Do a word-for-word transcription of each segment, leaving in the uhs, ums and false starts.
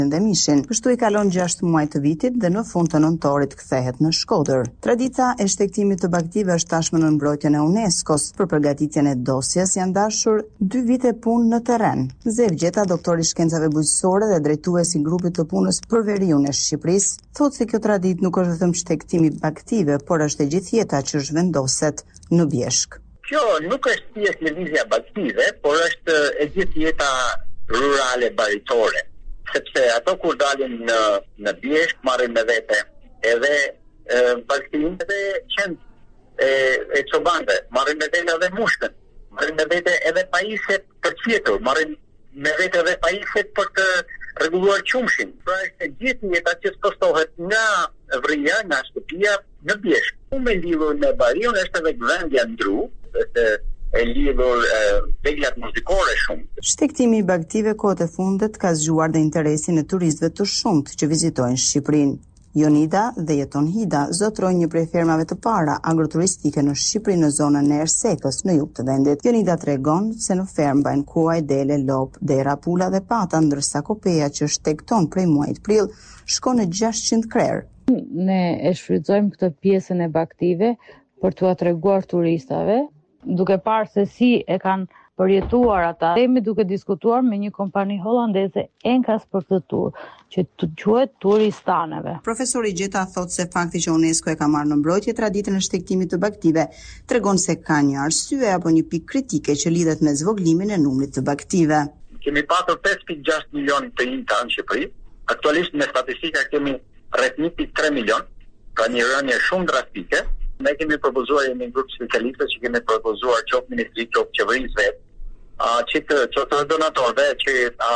dhe mishin. Kështu i kalon gjashtë muaj të vitit dhe në fund të nëntorit kthehet në Shkodër. Tradita e shtektimit të bagëtive është tashmë në mbrojtjen e UNESCO-s. Për përgatitjen e dosjes janë dashur dy vite punë në terren. Zev Gjeta, doktor i shkencave bujqësore dhe drejtuesi i grupit të punës për veriun e Shqipërisë, thotë se kjo traditë nuk është vetëm shtektimi bagëtive, por është e gjithë jeta që zhvendoset në bjeshk. Kjo nuk është thjesht lëvizja bagëtive, por është e gjithë jeta rurale baritore, sepse ato kur dalin në në bjeshk marrin me vete edhe bagëtinë edhe qend e, e çobanëve, marrin me vete edhe mushkën, marrin me vete edhe pajisjet për të fjetur, marrin me vete edhe pajisjet për të rregulluar qumshin. Pra është e gjithë jeta që spostohet nga vrija, nga shtëpia në bjeshk. Me lidhur me bariun është edhe gjendja ndru, është e lidhur veglat muzikore shumë. Shtektimi i bagëtive kohët e fundet ka zgjuar dhe interesin e turistëve të shumtë që vizitojnë Shqipërinë. Jonida dhe jeton Hida zotrojnë një prej fermave të para agroturistike në Shqipëri në zonën e Ersekës në jug të vendit. Jonida tregon se në fermë mbajnë kuaj, dele, lop, dera, pula dhe pata, ndërsa kopeja që shtekton prej muajit prill shkon në gjashtëqind krerë. Ne e shfrytëzojmë këtë pjesën e bagëtive për t'u treguar turistave, duke parë se si e kanë përjetuar ata. Jemi duke diskutuar me një kompani holandeze enkas për këtë tur, që të quhet turistaneve. Profesori Gjeta thotë se fakti që UNESCO e ka marrë në mbrojtje traditën e shtektimit të bagëtive tregon se ka një arsye apo një pikë kritike që lidhet me zvoglimin e numrit të bagëtive. Kemi patur pesë pikë gjashtë milion të injta në Shqipëri. Aktualisht me statistika kemi rreth një pikë tre milion, pra një rënje shumë drastike. Ne kemi propozuar një grup specialistëve që kemi propozuar qoftë ministri, qoftë qeverisë vetë, që të qoftë donatorëve që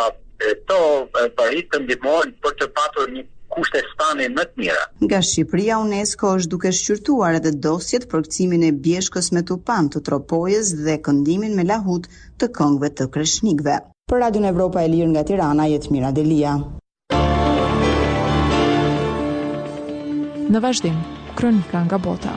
to parit të ndihmojnë për të patur një kushte stani më të mira. Nga Shqipëria, UNESCO është duke shqyrtuar edhe dosjet për kthjimin e bjeshkës me tupan të Tropojës dhe këndimin me lahut të këngëve të kreshnikëve. Për Radion Evropa e Lirë nga Tirana, Jetmira Delia. Në vazhdim, kronika nga bota.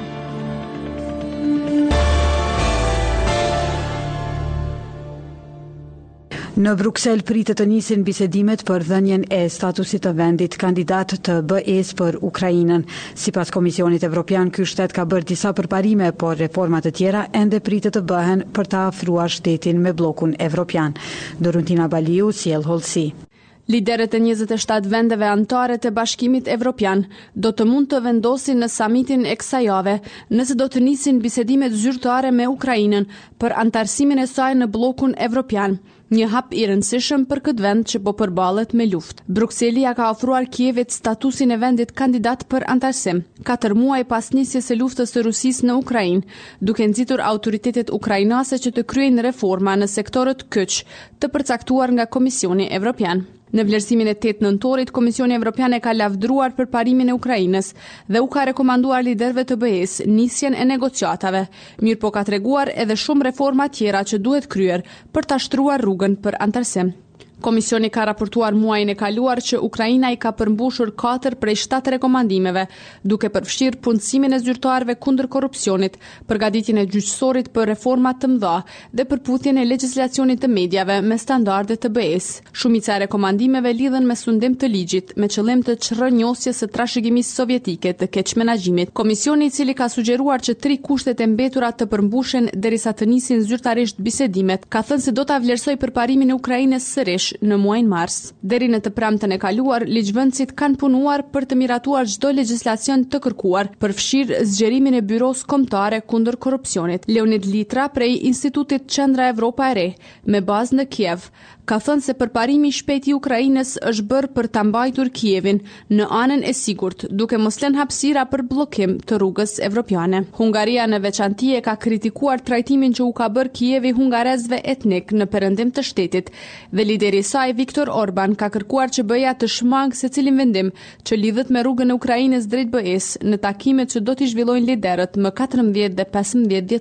Në Bruksel pritet të nisin bisedimet për dhënien e statusit të vendit kandidat të B E-s për Ukrainën. Sipas Komisionit Evropian, ky shtet ka bërë disa përparime, por reforma të tjera ende pritet të bëhen për ta afruar shtetin me bllokun evropian. Doruntina Baliu sjell hollësi. Liderët e njëzet e shtatë vendeve anëtare të Bashkimit Evropian do të mund të vendosin në samitin e kësaj jave nëse do të nisin bisedimet zyrtare me Ukrainën për antarësimin e saj në bllokun evropian, një hap i rëndësishëm për këtë vend që po përballet me luftë. Brukseli ja ka ofruar Kievit statusin e vendit kandidat për antarësim, katër muaj pas nisjes së luftës së Rusisë në Ukrainë, duke nxitur autoritetet ukrainase që të kryejnë reforma në sektorët kyç të përcaktuar nga Komisioni Evropian. Në vlerësimin e tetë nëntorit, Komisioni Evropian e ka lavdruar përparimin e Ukrainës dhe u ka rekomanduar liderëve të B E-s nisjen e negociatave, mirë po ka treguar edhe shumë reforma tjera që duhet kryer për ta shtruar rrugën për antarësim. Komisioni ka raportuar muajin e kaluar që Ukraina i ka përmbushur katër prej shtatë rekomandimeve, duke përfshirë punësimin e zyrtarëve kundër korrupsionit, përgatitjen e gjyqësorit për reforma të mëdha dhe përputhjen e legjislacionit të mediave me standarde të B E-s. Shumica e rekomandimeve lidhen me sundim të ligjit, me qëllim të çrrënjosjes së trashëgimisë sovjetike të keqmenaxhimit. Komisioni, i cili ka sugjeruar që tri kushtet e mbetura të përmbushen derisa të nisin zyrtarisht bisedimet, ka thënë se do ta vlerësoj përparimin e Ukrainës sërish në muajin mars. Deri në të premten e kaluar, ligjvënësit kanë punuar për të miratuar çdo legjislacion të kërkuar, përfshirë zgjerimin e byros kombëtare kundër korrupsionit. Leonid Litra prej Institutit Qendra Evropa e Re, me bazë në Kiev, ka thënë se përparimi i shpejt i Ukrainës është bërë për ta mbajtur Kievin në anën e sigurt, duke mos lënë hapësira për bllokim të rrugës evropiane. Hungaria në veçanti e ka kritikuar trajtimin që u ka bërë Kievi hungarezëve etnik në perëndim të shtetit dhe lideri i saj Viktor Orban ka kërkuar që B E-ja të shmangë secilin vendim që lidhet me rrugën e Ukrainës drejt B E-s në takimet që do t'i zhvillojnë liderët më katërmbëdhjetë dhe pesëmbëdhjetë dhjetor.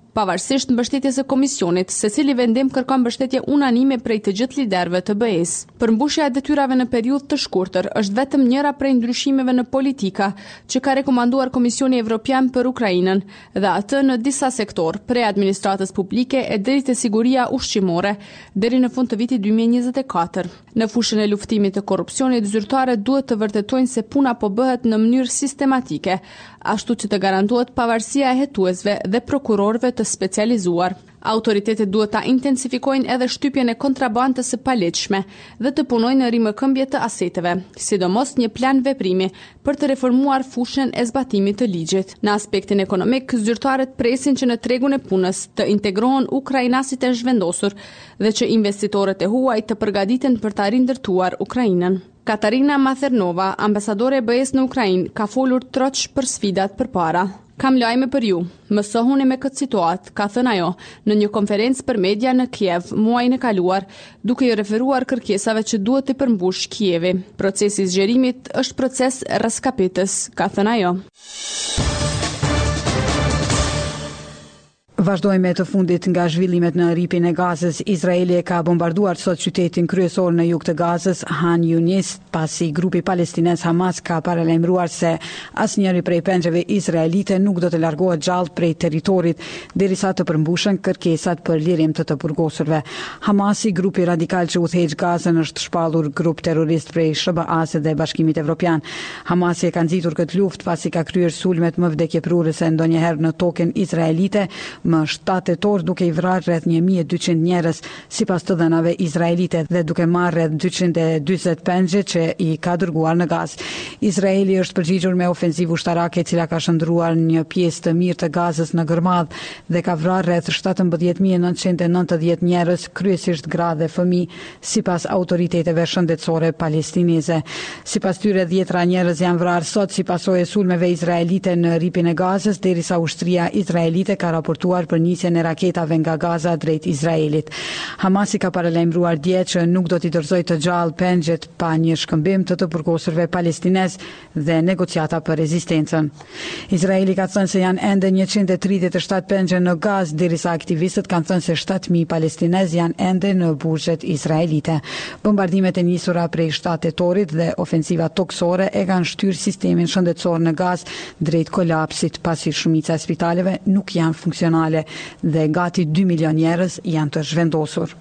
Pavarësisht mbështetjes së Komisionit, secili vendim kërkon mbështetje unanime prej të gjithë liderëve të B E-s. Përmbushja e detyrave në periudhë të shkurtër është vetëm njëra prej ndryshimeve në politika që ka rekomanduar Komisioni Evropian për Ukrainën, dhe atë në disa sektor, prej administratës publike e deri te siguria ushqimore, deri në fund të vitit dy mijë e njëzet e katër. Në fushën e luftimit të korrupsionit, zyrtarët duhet të vërtetojnë se puna po bëhet në mënyrë sistematike, ashtu që të garantohet pavarësia e hetuesve dhe prokurorëve të specializuar. Autoritetet duhet ta intensifikojnë edhe shtypjen e kontrabandës së palegjshme dhe të punojnë në rimëkëmbje të aseteve, sidomos një plan veprimi për të reformuar fushën e zbatimit të ligjit. Në aspektin ekonomik, zyrtarët presin që në tregun e punës të integrohen ukrainasit e zhvendosur dhe që investitorët e huaj të përgatiten për ta rindërtuar Ukrainën. Katarina Mathernova, ambasadore e B E-s në Ukrainë, ka folur troç për sfidat përpara. Kam lajme për ju. Mësohuni me këtë situatë, ka thënë ajo në një konferencë për media në Kiev muajin e kaluar, duke i referuar kërkesave që duhet të përmbush Kievi. Procesi i zgjerimit është proces raskapitës, ka thënë ajo. Vazhdojmë të fundit nga zhvillimet në ripin e Gazës. Izraeli e ka bombarduar sot qytetin kryesor në jug të Gazës, Han Yunis, pasi grupi palestines Hamas ka paralajmëruar se asnjëri prej pengjeve izraelite nuk do të largohet gjallë prej territorit derisa të përmbushen kërkesat për lirim të të burgosurve. Hamasi, grupi radikal që udhëheq Gazën, është shpallur grup terrorist prej S B A-s dhe Bashkimit Evropian. Hamasi e ka nxitur këtë luftë pasi ka kryer sulmet më vdekjeprurëse ndonjëherë në tokën izraelite më shtatë tetor, duke i vrarë rreth një mijë e dyqind njerëz sipas të dhënave izraelite dhe duke marrë rreth dyqind e njëzet pengje që i ka dërguar në Gazë. Izraeli është përgjigjur me ofenzivë ushtarake e cila ka shndruar një pjesë të mirë të Gazës në gërmadh dhe ka vrarë rreth shtatëmbëdhjetë mijë e nëntëqind e nëntëdhjetë njerëz, kryesisht gra dhe fëmijë, sipas autoriteteve shëndetësore palestineze. Sipas tyre, dhjetra njerëz janë vrarë sot si pasojë e sulmeve izraelite në ripin e Gazës, derisa ushtria izraelite ka raportuar për nisjen e raketave nga Gaza drejt Izraelit. Hamasi ka paralajmëruar dje që nuk do t'i dorëzojë të gjallë pengjet pa një shkëmbim të të burgosurve palestinez dhe negociata për rezistencën. Izraeli ka thënë se janë ende njëqind e tridhjetë e shtatë pengje në Gazë, derisa aktivistët kanë thënë se shtatë mijë palestinez janë ende në burgjet izraelite. Bombardimet e nisura prej shtatë tetorit dhe ofensiva toksore e kanë shtyrë sistemin shëndetësor në Gazë drejt kolapsit, pasi shumica e spitaleve nuk janë funksionale dhe gati dy milion njerëz janë të zhvendosur.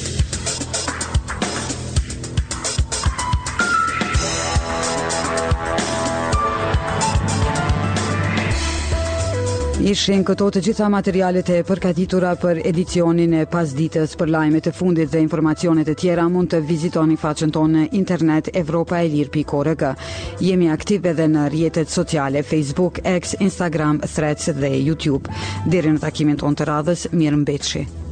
Ishin këto të gjitha materialet e përgatitura për edicionin e pasditës. Për lajmet e fundit dhe informacionet e tjera mund të vizitoni faqen tonë në internet evropaelir punkt org. Jemi aktiv edhe në rrjetet sociale Facebook, X, Instagram, Threads dhe YouTube. Deri në takimin tonë të radhës, mirëmbëjtje.